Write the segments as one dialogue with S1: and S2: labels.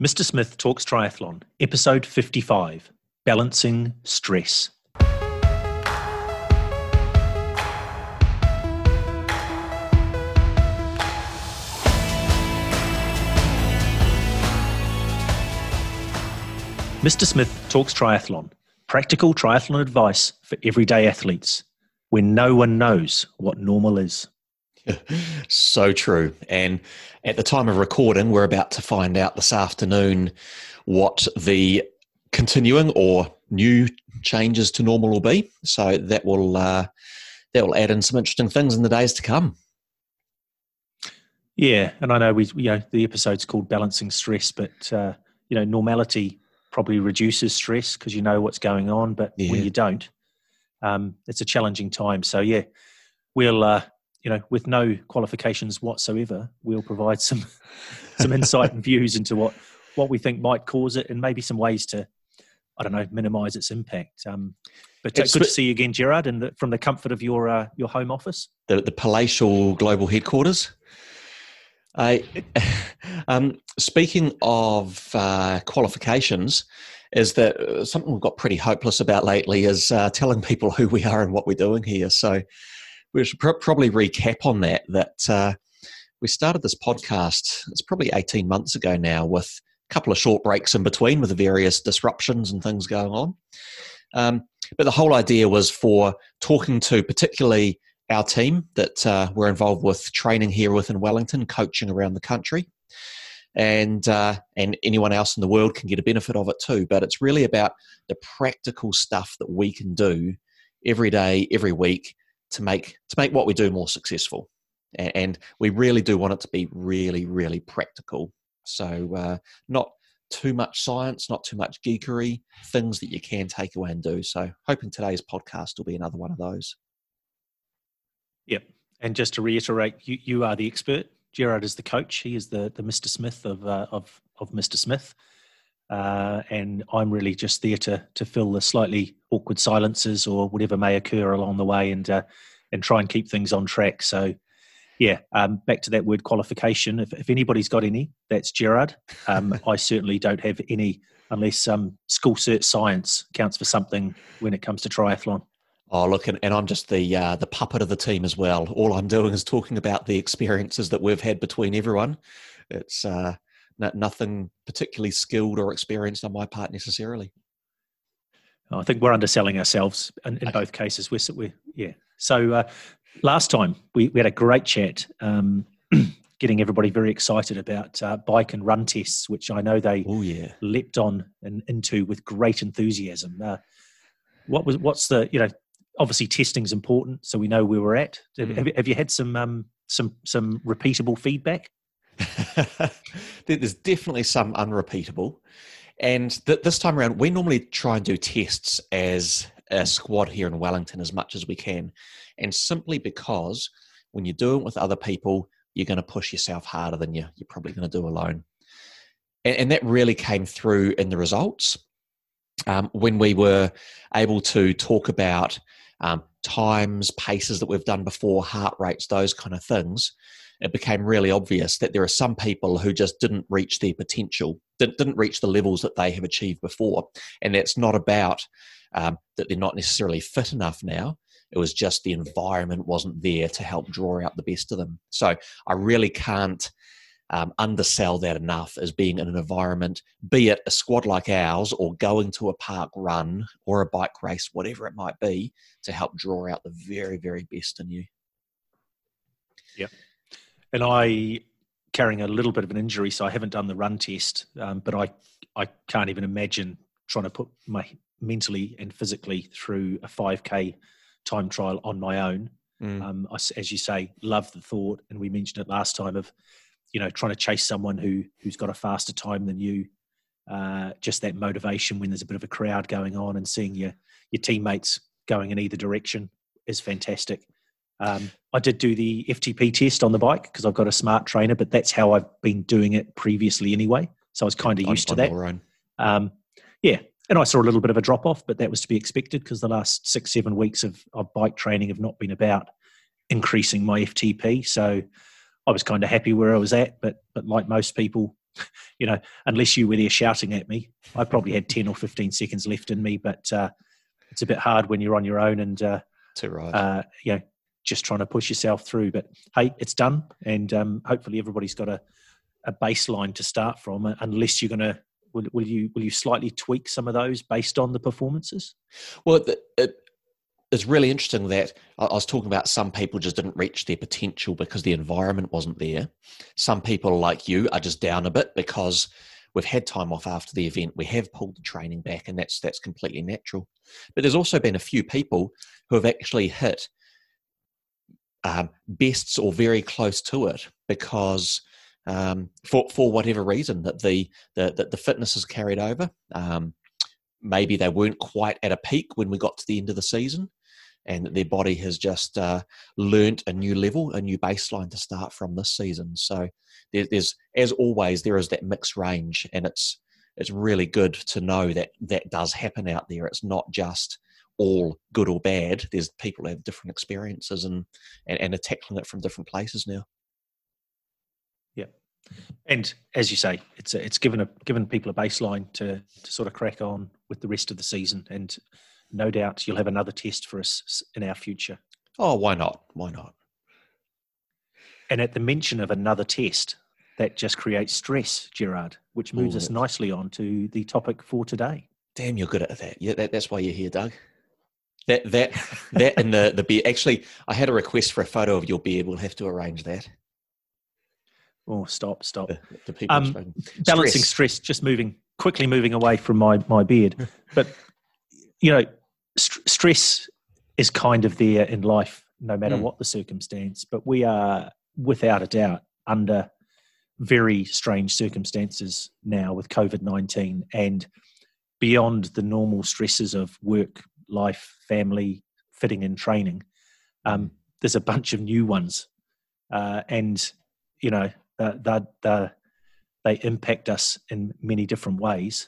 S1: Mr. Smith Talks Triathlon, episode 55, Balancing Stress. Mr. Smith Talks Triathlon, practical triathlon advice for everyday athletes, when no one knows what normal is.
S2: So true. And at the time of recording, we're about to find out this afternoon what the continuing or new changes to normal will be. So that will add in some interesting things in the days to come.
S1: Yeah, and I know the episode's called Balancing Stress, but normality probably reduces stress because you know what's going on. But when you don't, it's a challenging time. So yeah, we'll. With no qualifications whatsoever, we'll provide some insight and views into what we think might cause it, and maybe some ways to, minimise its impact. But good to see you again, Gerard, and from the comfort of your home office,
S2: the palatial global headquarters. Speaking of qualifications, is that something we've got pretty hopeless about lately is telling people who we are and what we're doing here. So we should probably recap on that we started this podcast, it's probably 18 months ago now, with a couple of short breaks in between with the various disruptions and things going on. But the whole idea was for talking to particularly our team that we're involved with training here within Wellington, coaching around the country, and anyone else in the world can get a benefit of it too. But it's really about the practical stuff that we can do every day, every week, to make what we do more successful. And we really do want it to be really, really practical. So not too much science, not too much geekery, things that you can take away and do. So hoping today's podcast will be another one of those.
S1: Yep. And just to reiterate, you are the expert. Gerard is the coach. He is the Mr. Smith of Mr. Smith. And I'm really just there to fill the slightly awkward silences or whatever may occur along the way, and try and keep things on track. So, yeah, back to that word qualification. If anybody's got any, that's Gerard. I certainly don't have any, unless school cert science counts for something when it comes to triathlon.
S2: Oh, look, and I'm just the puppet of the team as well. All I'm doing is talking about the experiences that we've had between everyone. It's nothing particularly skilled or experienced on my part necessarily.
S1: I think we're underselling ourselves in both cases. So last time we had a great chat, getting everybody very excited about bike and run tests, which I know they leapt on and into with great enthusiasm. What's the obviously testing's important, so we know where we're at. Have you had some repeatable feedback?
S2: There's definitely some unrepeatable, and this time around we normally try and do tests as a squad here in Wellington as much as we can, and simply because when you do it with other people, you're going to push yourself harder than you're probably going to do alone, and that really came through in the results when we were able to talk about times, paces that we've done before, heart rates, those kind of things. It became really obvious that there are some people who just didn't reach their potential, didn't reach the levels that they have achieved before. And that's not about that they're not necessarily fit enough now. It was just the environment wasn't there to help draw out the best of them. So I really can't undersell that enough as being in an environment, be it a squad like ours or going to a park run or a bike race, whatever it might be, to help draw out the very, very best in you.
S1: Yeah. And I, carrying a little bit of an injury, so I haven't done the run test, but I can't even imagine trying to put my mentally and physically through a 5K time trial on my own. I, as you say, love the thought, and we mentioned it last time, of trying to chase someone who's got a faster time than you. Just that motivation when there's a bit of a crowd going on, and seeing your teammates going in either direction is fantastic. I did do the FTP test on the bike because I've got a smart trainer, but that's how I've been doing it previously anyway. So I was kind of used to that. And I saw a little bit of a drop off, but that was to be expected because the last 6-7 weeks of bike training have not been about increasing my FTP. So I was kind of happy where I was at, but like most people, unless you were there shouting at me. I probably had 10 or 15 seconds left in me, but it's a bit hard when you're on your own and,
S2: too right.
S1: Just trying to push yourself through. But hey, it's done. And hopefully everybody's got a baseline to start from, unless you're going to, will you slightly tweak some of those based on the performances?
S2: Well, it's really interesting that I was talking about some people just didn't reach their potential because the environment wasn't there. Some people like you are just down a bit because we've had time off after the event. We have pulled the training back, and that's completely natural. But there's also been a few people who have actually hit bests or very close to it because for whatever reason that the fitness has carried over. Maybe they weren't quite at a peak when we got to the end of the season, and their body has just learnt a new level, a new baseline to start from this season. So there's, as always, there is that mixed range, and it's really good to know that does happen out there. It's not just all good or bad. There's people who have different experiences and are tackling it from different places now.
S1: Yeah. And as you say, it's given people a baseline to sort of crack on with the rest of the season, and no doubt you'll have another test for us in our future.
S2: Oh, why not? Why not?
S1: And at the mention of another test, that just creates stress, Gerard, which moves us nicely on to the topic for today.
S2: Damn, you're good at that. Yeah, that's why you're here, Doug. That and the beard. Actually, I had a request for a photo of your beard. We'll have to arrange that.
S1: Oh, stop.
S2: The people
S1: balancing stress, just quickly moving away from my beard. But, stress is kind of there in life, no matter what the circumstance. But we are, without a doubt, under very strange circumstances now with COVID-19, and beyond the normal stresses of work, life, family, fitting in training. There's a bunch of new ones. And, they impact us in many different ways.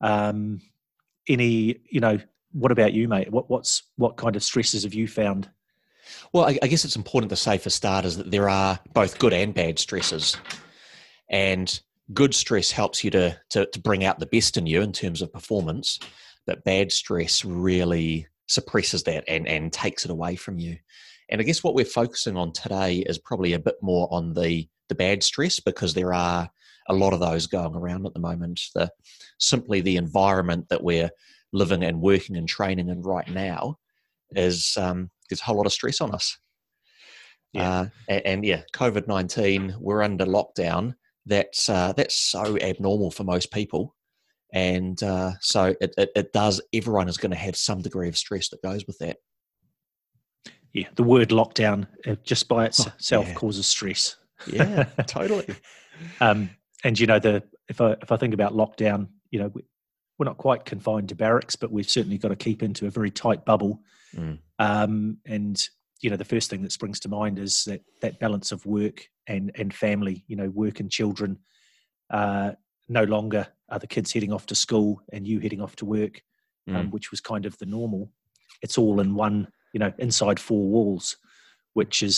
S1: What about you, mate? What kind of stresses have you found?
S2: Well, I guess it's important to say for starters that there are both good and bad stresses, and good stress helps you to bring out the best in you in terms of performance, but bad stress really suppresses that and takes it away from you. And I guess what we're focusing on today is probably a bit more on the bad stress, because there are a lot of those going around at the moment. Simply the environment that we're living and working and training in right now is there's a whole lot of stress on us. Yeah. COVID-19, we're under lockdown. That's so abnormal for most people. And so it does, everyone is going to have some degree of stress that goes with that.
S1: Yeah, the word lockdown just by itself causes stress.
S2: Yeah, totally.
S1: And if I think about lockdown, we're not quite confined to barracks, but we've certainly got to keep into a very tight bubble. And the first thing that springs to mind is that balance of work and family. Work and children. No longer are the kids heading off to school and you heading off to work, which was kind of the normal. It's all in one, inside four walls, which is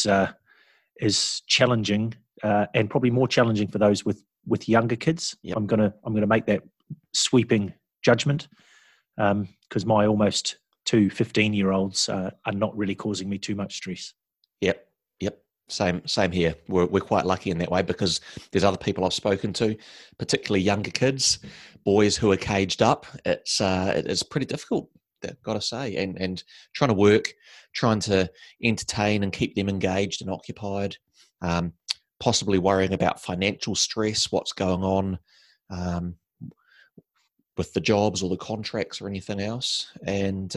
S1: challenging and probably more challenging for those with younger kids. Yep. I'm gonna make that sweeping judgment because my almost 2 15-year-olds are not really causing me too much stress.
S2: Yep. Same here. We're quite lucky in that way, because there's other people I've spoken to, particularly younger kids, boys who are caged up. It's pretty difficult, I've got to say, and trying to work, trying to entertain and keep them engaged and occupied, possibly worrying about financial stress, what's going on with the jobs or the contracts or anything else. And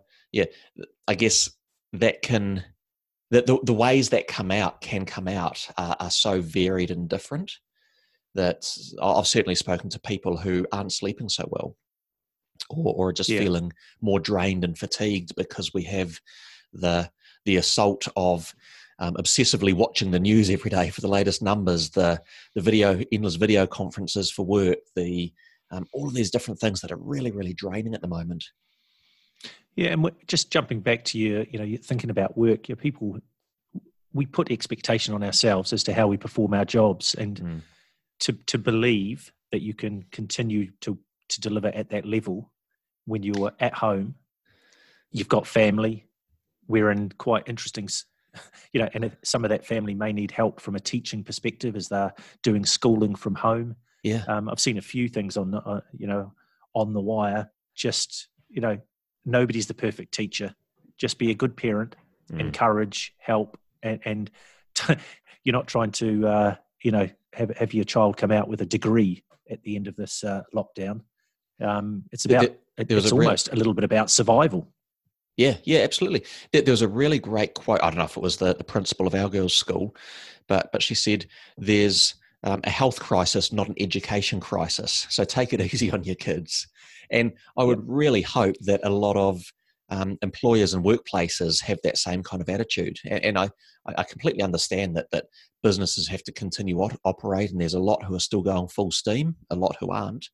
S2: I guess that can... The ways that can come out are so varied and different that I've certainly spoken to people who aren't sleeping so well or just feeling more drained and fatigued because we have the assault of obsessively watching the news every day for the latest numbers, the endless video conferences for work, all of these different things that are really, really draining at the moment.
S1: Yeah, and just jumping back to you're thinking about work. People, we put expectation on ourselves as to how we perform our jobs, and to believe that you can continue to deliver at that level when you're at home, you've got family, we're in quite interesting, and some of that family may need help from a teaching perspective as they're doing schooling from home.
S2: Yeah.
S1: I've seen a few things on the wire. Just, nobody's the perfect teacher. Just be a good parent, encourage, help, and you're not trying to, have your child come out with a degree at the end of this lockdown. It's about, it's almost a little bit about survival.
S2: Yeah, absolutely. There was a really great quote. I don't know if it was the principal of our girls' school, but she said, "There's a health crisis, not an education crisis. So take it easy on your kids." And I would really hope that a lot of employers and workplaces have that same kind of attitude. And I completely understand that businesses have to continue operate, and there's a lot who are still going full steam, a lot who aren't.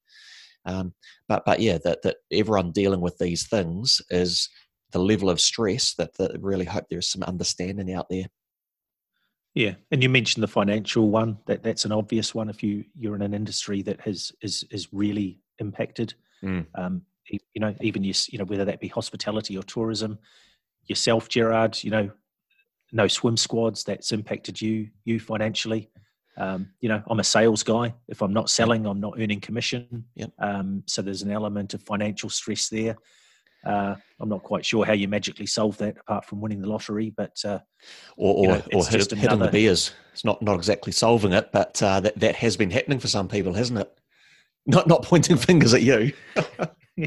S2: But yeah, that everyone dealing with these things is the level of stress that really hope there's some understanding out there.
S1: Yeah, and you mentioned the financial one. That's an obvious one. If you're in an industry that is really impacted, even whether that be hospitality or tourism, yourself, Gerard, no swim squads, that's impacted you financially. I'm a sales guy. If I'm not selling, I'm not earning commission.
S2: Yep.
S1: So there's an element of financial stress there. I'm not quite sure how you magically solve that apart from winning the lottery, but
S2: hitting the beers. It's not exactly solving it, but that has been happening for some people, hasn't it? Not pointing fingers at you.
S1: Yeah.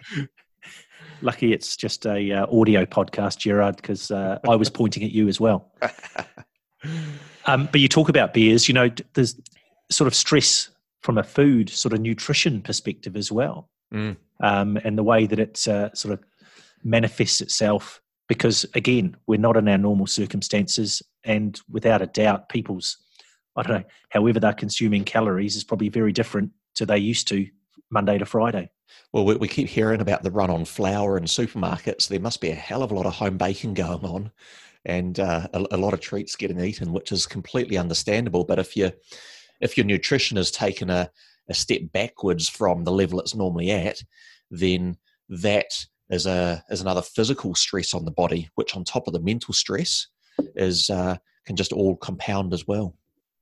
S1: Lucky it's just a audio podcast, Gerard, because I was pointing at you as well. But you talk about beers. There's sort of stress from a food sort of nutrition perspective as well. And the way that it sort of manifests itself, because again, we're not in our normal circumstances, and without a doubt, people's, however they're consuming calories is probably very different to they used to Monday to Friday.
S2: Well, we keep hearing about the run on flour in supermarkets. There must be a hell of a lot of home baking going on, and a lot of treats getting eaten, which is completely understandable. But if your nutrition has taken a step backwards from the level it's normally at, then that is another physical stress on the body, which on top of the mental stress can just all compound as well.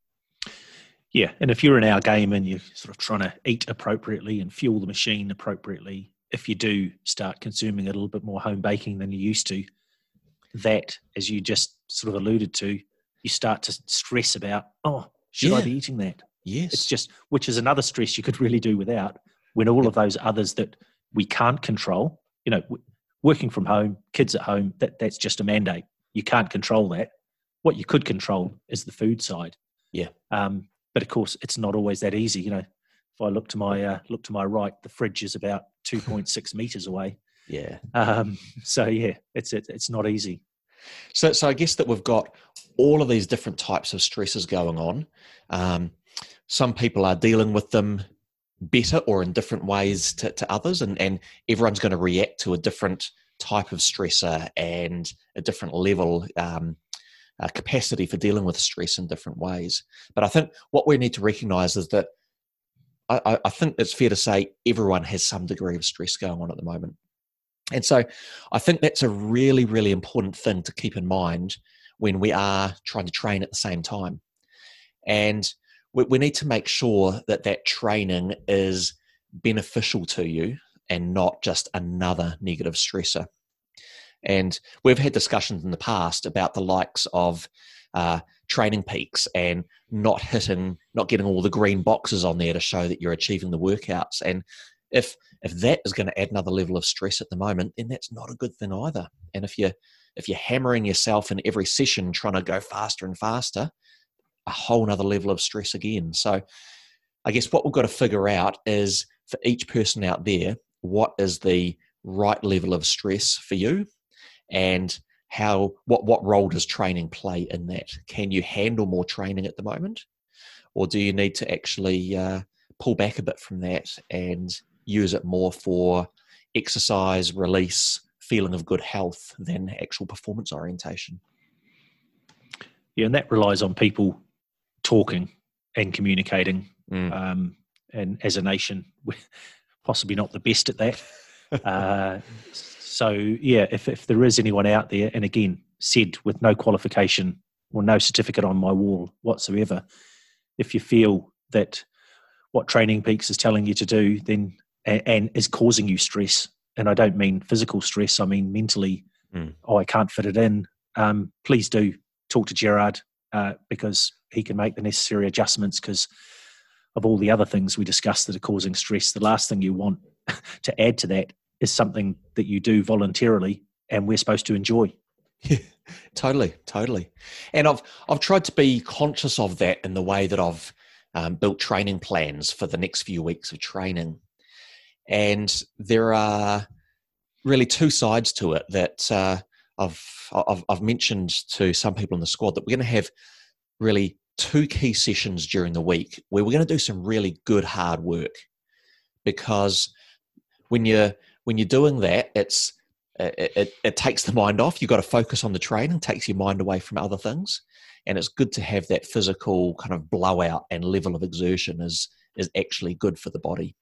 S1: Yeah, and if you're in our game and you're sort of trying to eat appropriately and fuel the machine appropriately, if you do start consuming a little bit more home baking than you used to, that, as you just sort of alluded to, you start to stress about, should I be eating that?
S2: Yes.
S1: It's just, which is another stress you could really do without, when all of those others that we can't control, working from home, kids at home, that's just a mandate. You can't control that. What you could control is the food side.
S2: Yeah.
S1: But of course, it's not always that easy. If I look to my right, the fridge is about 2.6 meters away.
S2: Yeah.
S1: So yeah, it's not easy.
S2: So I guess that we've got all of these different types of stresses going on. Some people are dealing with them better or in different ways to others, and everyone's going to react to a different type of stressor and a different level capacity for dealing with stress in different ways. But I think what we need to recognize is that I think it's fair to say everyone has some degree of stress going on at the moment. And so I think that's a really, really important thing to keep in mind when we are trying to train at the same time. And we need to make sure that training is beneficial to you and not just another negative stressor. And we've had discussions in the past about the likes of training peaks and not getting all the green boxes on there to show that you're achieving the workouts. And if that is going to add another level of stress at the moment, then that's not a good thing either. And if you're hammering yourself in every session trying to go faster and faster, a whole nother level of stress again. So I guess what we've got to figure out is, for each person out there, what is the right level of stress for you, and what role does training play in that? Can you handle more training at the moment, or do you need to actually pull back a bit from that and use it more for exercise, release, feeling of good health than actual performance orientation?
S1: Yeah, and that relies on people talking and communicating And as a nation, we're possibly not the best at that. So yeah, if there is anyone out there, and again, said with no qualification or no certificate on my wall whatsoever, if you feel that what Training Peaks is telling you to do, then and is causing you stress, and I don't mean physical stress, I mean mentally, I can't fit it in, please do talk to Gerard, because he can make the necessary adjustments, because of all the other things we discussed that are causing stress. The last thing you want to add to that is something that you do voluntarily and we're supposed to enjoy.
S2: Yeah, totally. And I've tried to be conscious of that in the way that I've built training plans for the next few weeks of training. And there are really two sides to it that I've mentioned to some people in the squad, that we're going to have really 2 key sessions during the week where we're going to do some really good hard work. Because when you're doing that, it takes the mind off. You've got to focus on the training, takes your mind away from other things. And it's good to have that physical kind of blowout and level of exertion is actually good for the body.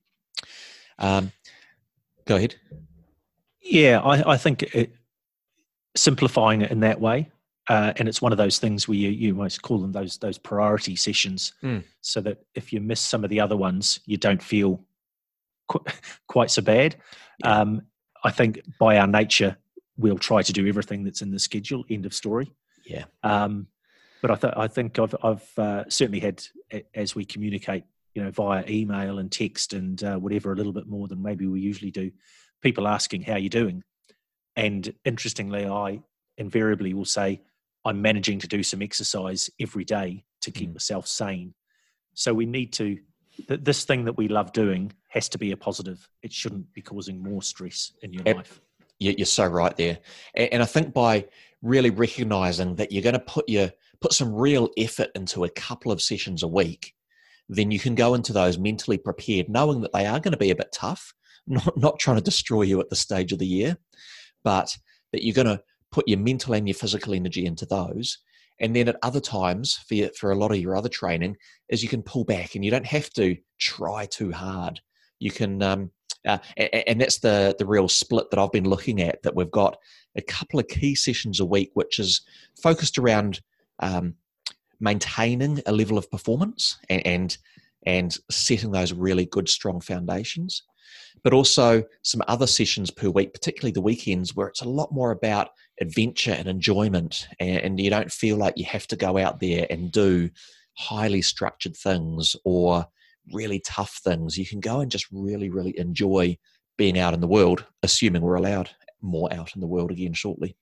S2: Go ahead.
S1: Yeah, I think simplifying it in that way, and it's one of those things where you might call them those priority sessions, so that if you miss some of the other ones, you don't feel quite so bad. Yeah. I think by our nature, we'll try to do everything that's in the schedule. End of story.
S2: Yeah.
S1: But I think I've certainly had, as we communicate, via email and text and whatever, a little bit more than maybe we usually do, people asking how you're doing. And interestingly, I invariably will say, I'm managing to do some exercise every day to keep myself sane. So we need to, this thing that we love doing has to be a positive. It shouldn't be causing more stress in your life.
S2: You're so right there. And I think by really recognizing that you're going to put some real effort into a couple of sessions a week, then you can go into those mentally prepared, knowing that they are going to be a bit tough, not trying to destroy you at this stage of the year, but that you're going to put your mental and your physical energy into those. And then at other times, for a lot of your other training, is you can pull back and you don't have to try too hard. You can, and that's the real split that I've been looking at, that we've got a couple of key sessions a week, which is focused around maintaining a level of performance and setting those really good, strong foundations. But also some other sessions per week, particularly the weekends, where it's a lot more about adventure and enjoyment, and you don't feel like you have to go out there and do highly structured things or really tough things. You can go and just really, really enjoy being out in the world, assuming we're allowed more out in the world again shortly.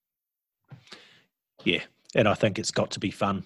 S1: Yeah, and I think it's got to be fun.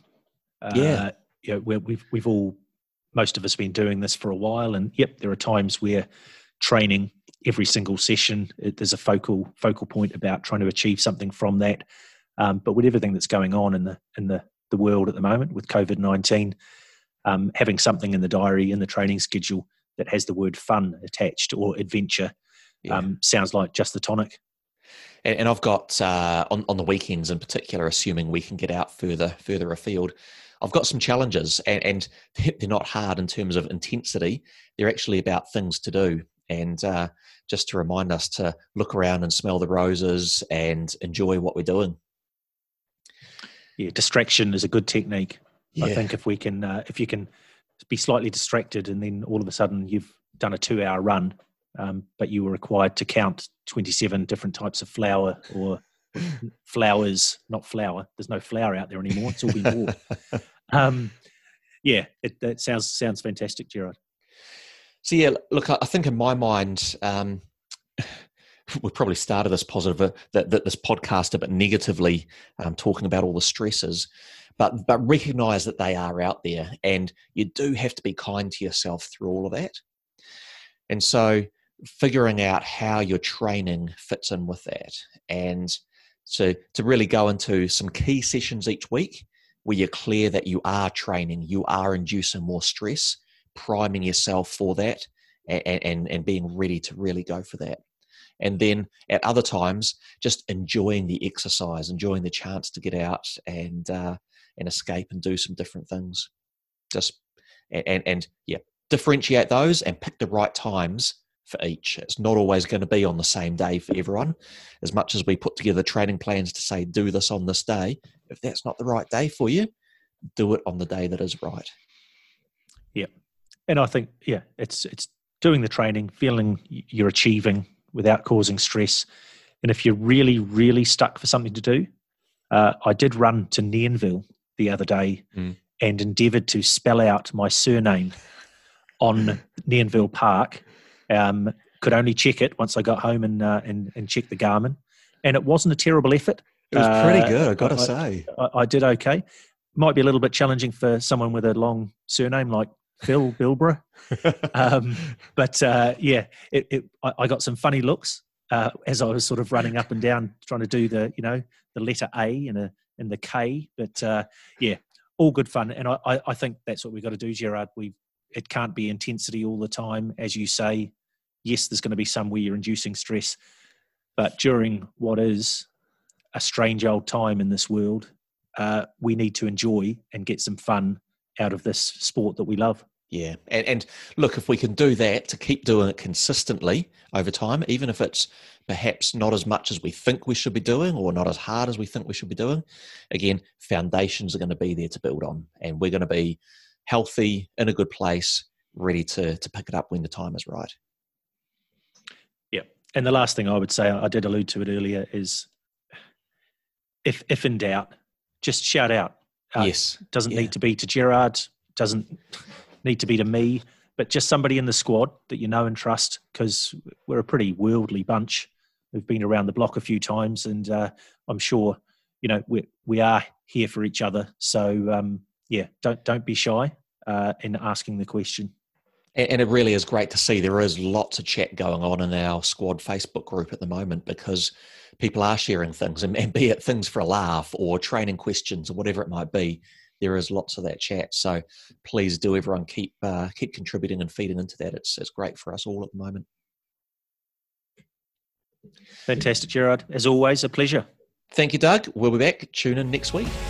S1: We've all, most of us, been doing this for a while, and there are times where training every single session, there's a focal point about trying to achieve something from that. But with everything that's going on in the world at the moment with COVID-19, having something in the diary, in the training schedule, that has the word fun attached or adventure sounds like just the tonic.
S2: And I've got on the weekends in particular, assuming we can get out further afield, I've got some challenges, and they're not hard in terms of intensity. They're actually about things to do. And just to remind us to look around and smell the roses and enjoy what we're doing.
S1: Yeah, distraction is a good technique. Yeah. I think if you can be slightly distracted, and then all of a sudden you've done a 2-hour run, but you were required to count 27 different types of flower or flowers, not flour. There's no flour out there anymore. It's all been bought. That sounds fantastic, Gerard.
S2: So yeah, look, I think in my mind, we probably started this this podcast a bit negatively, talking about all the stresses, but recognise that they are out there, and you do have to be kind to yourself through all of that. And so, figuring out how your training fits in with that, and so to really go into some key sessions each week where you're clear that you are training, you are inducing more stress, priming yourself for that, and being ready to really go for that. And then at other times, just enjoying the exercise, enjoying the chance to get out and escape and do some different things. Just and yeah, differentiate those and pick the right times for each. It's not always going to be on the same day for everyone. As much as we put together training plans to say, do this on this day, if that's not the right day for you, do it on the day that is right.
S1: Yeah. And I think, yeah, it's doing the training, feeling you're achieving without causing stress. And if you're really, really stuck for something to do, I did run to Nairnville the other day and endeavoured to spell out my surname on Nairnville Park. Could only check it once I got home and check the Garmin. And it wasn't a terrible effort.
S2: It was pretty good, I've got to say.
S1: I did okay. Might be a little bit challenging for someone with a long surname like Phil Bilborough. But I got some funny looks as I was sort of running up and down trying to do the letter A and the K. But all good fun. And I think that's what we've got to do, Gerard. It can't be intensity all the time. As you say, yes, there's going to be some where you're inducing stress. But during what is a strange old time in this world, we need to enjoy and get some fun out of this sport that we love.
S2: Yeah. And look, if we can do that, to keep doing it consistently over time, even if it's perhaps not as much as we think we should be doing or not as hard as we think we should be doing, again, foundations are going to be there to build on. And we're going to be healthy, in a good place, ready to pick it up when the time is right.
S1: Yeah. And the last thing I would say, I did allude to it earlier, is if in doubt, just shout out.
S2: Yes.
S1: Doesn't need to be to Gerard, doesn't need to be to me, but just somebody in the squad that you know and trust, because we're a pretty worldly bunch. We've been around the block a few times, and I'm sure, we are here for each other. So, don't be shy in asking the question.
S2: And it really is great to see there is lots of chat going on in our squad Facebook group at the moment, because people are sharing things, and be it things for a laugh or training questions or whatever it might be, there is lots of that chat. So please do, everyone, keep contributing and feeding into that. It's great for us all at the moment.
S1: Fantastic, Gerard. As always, a pleasure.
S2: Thank you, Doug. We'll be back. Tune in next week.